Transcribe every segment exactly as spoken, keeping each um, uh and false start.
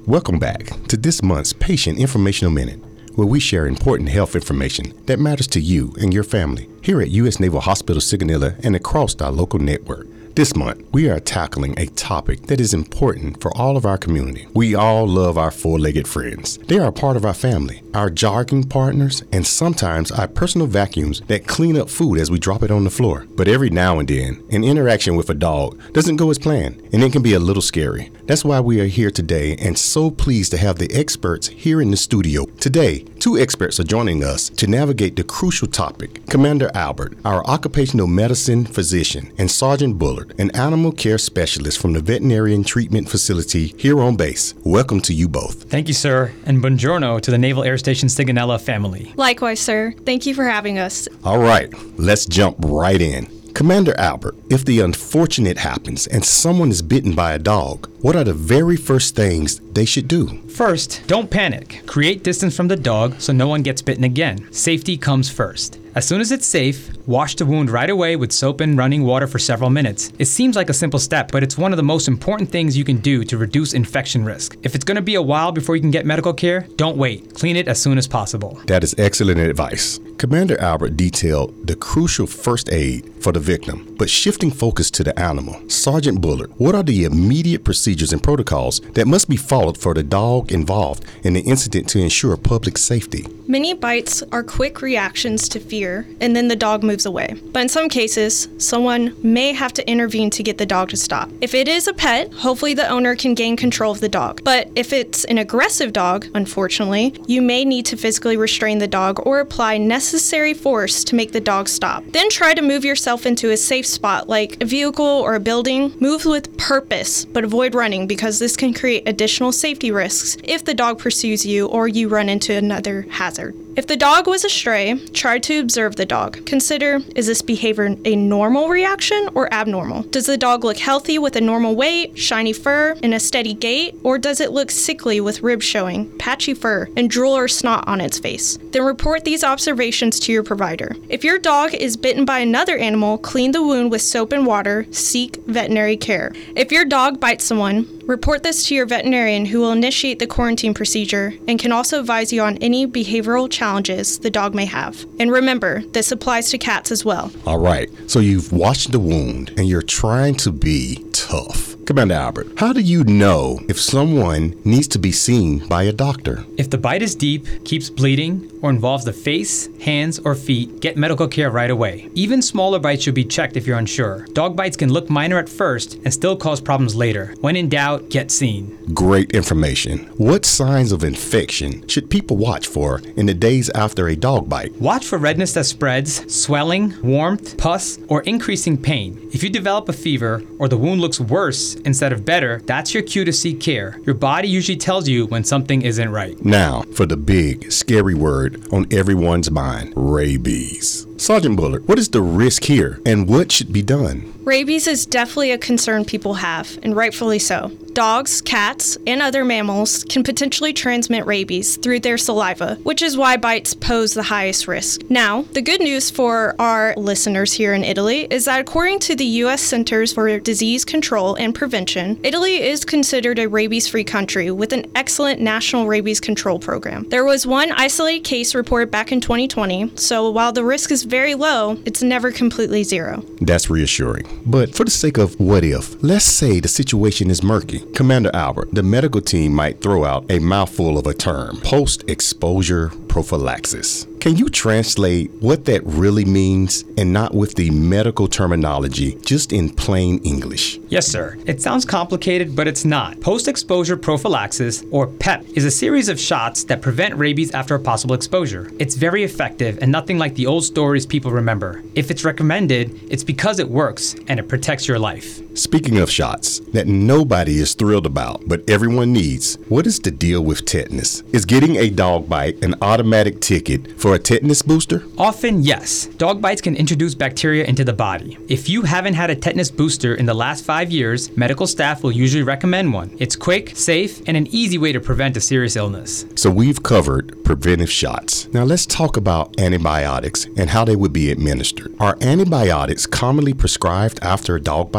Welcome back to this month's Patient Informational Minute, where we share important health information that matters to you and your family here at U S Naval Hospital Sigonella and across our local network. This month, we are tackling a topic that is important for all of our community. We all love our four-legged friends. They are a part of our family, our jogging partners, and sometimes our personal vacuums that clean up food as we drop it on the floor. But every now and then, an interaction with a dog doesn't go as planned, and it can be a little scary. That's why we are here today and so pleased to have the experts here in the studio. Today, two experts are joining us to navigate the crucial topic. Commander Albert, our occupational medicine physician, and Sergeant Bullard, an animal care specialist from the Veterinarian Treatment Facility here on base. Welcome to you both. Thank you, sir, and buongiorno to the Naval Air Station Sigonella family. Likewise, sir. Thank you for having us. All right, let's jump right in. Commander Albert, if the unfortunate happens and someone is bitten by a dog, what are the very first things they should do? First, don't panic. Create distance from the dog so no one gets bitten again. Safety comes first. As soon as it's safe, wash the wound right away with soap and running water for several minutes. It seems like a simple step, but it's one of the most important things you can do to reduce infection risk. If it's going to be a while before you can get medical care, don't wait. Clean it as soon as possible. That is excellent advice. Commander Albert detailed the crucial first aid for the victim, but shifting focus to the animal. Sergeant Bullard, what are the immediate procedures and protocols that must be followed for the dog involved in the incident to ensure public safety? Many bites are quick reactions to fear, and then the dog moves away. But in some cases, someone may have to intervene to get the dog to stop. If it is a pet, hopefully the owner can gain control of the dog. But if it's an aggressive dog, unfortunately, you may need to physically restrain the dog or apply necessary force to make the dog stop. Then try to move yourself into a safe spot like a vehicle or a building. Move with purpose, but avoid running because this can create additional safety risks if the dog pursues you or you run into another hazard. If the dog was a stray, try to observe the dog. Consider, is this behavior a normal reaction or abnormal? Does the dog look healthy with a normal weight, shiny fur, and a steady gait? Or does it look sickly with ribs showing, patchy fur, and drool or snot on its face? Then report these observations to your provider. If your dog is bitten by another animal, clean the wound with soap and water. Seek veterinary care. If your dog bites someone, report this to your veterinarian who will initiate the quarantine procedure and can also advise you on any behavioral challenges the dog may have. And remember, this applies to cats as well. All right, so you've washed the wound and you're trying to be tough. Commander Albert, how do you know if someone needs to be seen by a doctor? If the bite is deep, keeps bleeding, or involves the face, hands, or feet, get medical care right away. Even smaller bites should be checked if you're unsure. Dog bites can look minor at first and still cause problems later. When in doubt, get seen. Great information. What signs of infection should people watch for in the days after a dog bite? Watch for redness that spreads, swelling, warmth, pus, or increasing pain. If you develop a fever or the wound looks worse instead of better, that's your cue to seek care. Your body usually tells you when something isn't right. Now, for the big, scary word on everyone's mind, rabies. Sergeant Bullard, what is the risk here and what should be done? Rabies is definitely a concern people have, and rightfully so. Dogs, cats, and other mammals can potentially transmit rabies through their saliva, which is why bites pose the highest risk. Now, the good news for our listeners here in Italy is that according to the U S Centers for Disease Control and Prevention, Italy is considered a rabies-free country with an excellent national rabies control program. There was one isolated case reported back in twenty twenty, so while the risk is very low, it's never completely zero. That's reassuring. But for the sake of what if, let's say the situation is murky. Commander Albert, the medical team might throw out a mouthful of a term, post-exposure prophylaxis. Can you translate what that really means and not with the medical terminology, just in plain English? Yes, sir. It sounds complicated, but it's not. Post-exposure prophylaxis, or PEP, is a series of shots that prevent rabies after a possible exposure. It's very effective and nothing like the old stories people remember. If it's recommended, it's because it works and it protects your life. Speaking of shots that nobody is thrilled about, but everyone needs, what is the deal with tetanus? Is getting a dog bite an automatic ticket for a tetanus booster? Often, yes. Dog bites can introduce bacteria into the body. If you haven't had a tetanus booster in the last five years, medical staff will usually recommend one. It's quick, safe, and an easy way to prevent a serious illness. So we've covered preventive shots. Now let's talk about antibiotics and how they would be administered. Are antibiotics commonly prescribed after dog bites?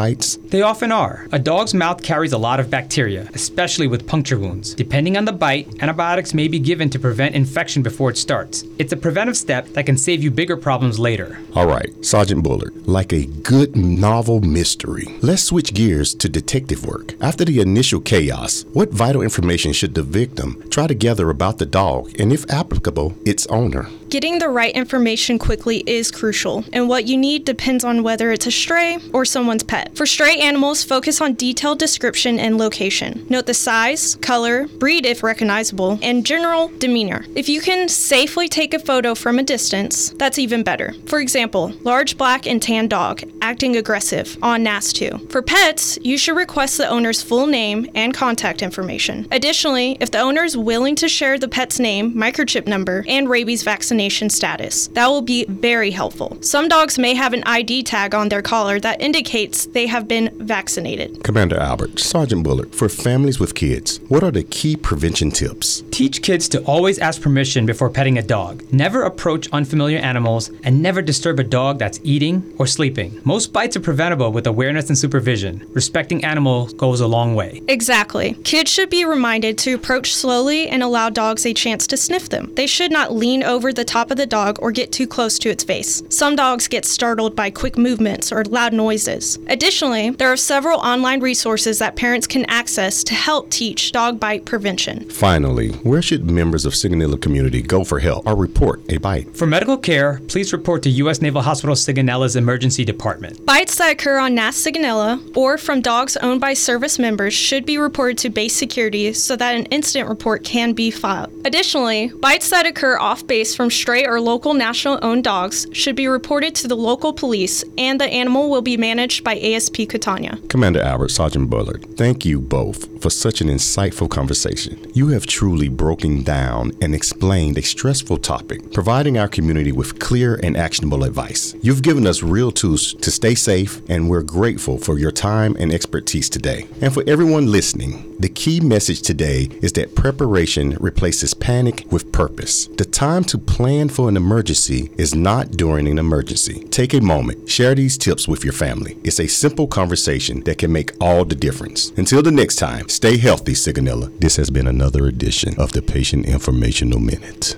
They often are. A dog's mouth carries a lot of bacteria, especially with puncture wounds. Depending on the bite, antibiotics may be given to prevent infection before it starts. It's a preventive step that can save you bigger problems later. All right, Sergeant Bullard, like a good novel mystery, let's switch gears to detective work. After the initial chaos, what vital information should the victim try to gather about the dog and, if applicable, its owner? Getting the right information quickly is crucial, and what you need depends on whether it's a stray or someone's pet. For stray animals, focus on detailed description and location. Note the size, color, breed if recognizable, and general demeanor. If you can safely take a photo from a distance, that's even better. For example, large black and tan dog, acting aggressive, on N A S two. For pets, you should request the owner's full name and contact information. Additionally, if the owner is willing to share the pet's name, microchip number, and rabies vaccination status, that will be very helpful. Some dogs may have an I D tag on their collar that indicates they have been vaccinated. Commander Albert, Sergeant Bullard, for families with kids, what are the key prevention tips? Teach kids to always ask permission before petting a dog. Never approach unfamiliar animals, and never disturb a dog that's eating or sleeping. Most bites are preventable with awareness and supervision. Respecting animals goes a long way. Exactly. Kids should be reminded to approach slowly and allow dogs a chance to sniff them. They should not lean over the top of the dog or get too close to its face. Some dogs get startled by quick movements or loud noises. Additionally, there are several online resources that parents can access to help teach dog bite prevention. Finally, where should members of Sigonella community go for help or report a bite? For medical care, please report to U S Naval Hospital Sigonella's Emergency Department. Bites that occur on N A S Sigonella or from dogs owned by service members should be reported to base security so that an incident report can be filed. Additionally, bites that occur off base from stray or local national-owned dogs should be reported to the local police, and the animal will be managed by A S P Catania. Commander Albert, Sergeant Bullard, thank you both for such an insightful conversation. You have truly broken down and explained a stressful topic, providing our community with clear and actionable advice. You've given us real tools to stay safe, and we're grateful for your time and expertise today. And for everyone listening, the key message today is that preparation replaces panic with purpose. The time to plan for an emergency is not during an emergency. Take a moment, share these tips with your family. It's a simple conversation that can make all the difference. Until the next time, stay healthy, Sigonella. This has been another edition of the Patient Informational Minute.